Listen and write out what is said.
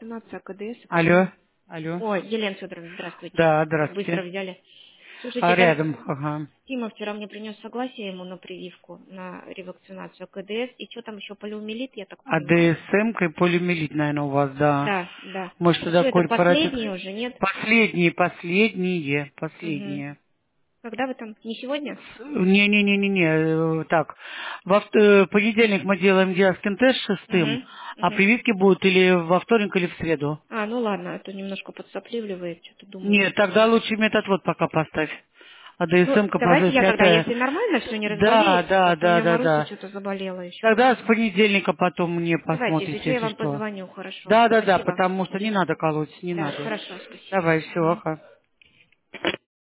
ревакцинация, КДС, Алло, почему? алло. Ой, Елена Федоровна, здравствуйте. Да, Так быстро здравствуйте. взяли. Слушайте, А там рядом, ага. Тима вчера мне принес согласие ему на прививку, на ревакцинацию КДС. И что там еще, полиомиелит, я так А понимаю? ДСМ и полиомиелит, наверное, у вас, да. Да, да. Может, И тогда что, в это корпоратив... последний уже, нет? Угу. Последние. Когда вы там? Не сегодня? Не-не-не-не-не, так. Понедельник мы делаем диаскин-тест шестым, Угу. а Угу. прививки будут или во вторник, или в среду. А, ну ладно, а то немножко подсопливливает, что-то думаю. Нет, тогда лучше метод вот пока поставь. А Ну, ДСМ-ка, давайте я тогда, пятая. если нормально, все не Да, разболеется, да, просто у да, меня да, Маруся да. что-то заболела еще Тогда с очень. понедельника потом мне Давайте, если посмотрите, что, я если вам что. позвоню, хорошо. Да, да, да, Спасибо. потому что не надо колоть, не Да, надо. хорошо, спасибо. Давай, все, Мгм. ага.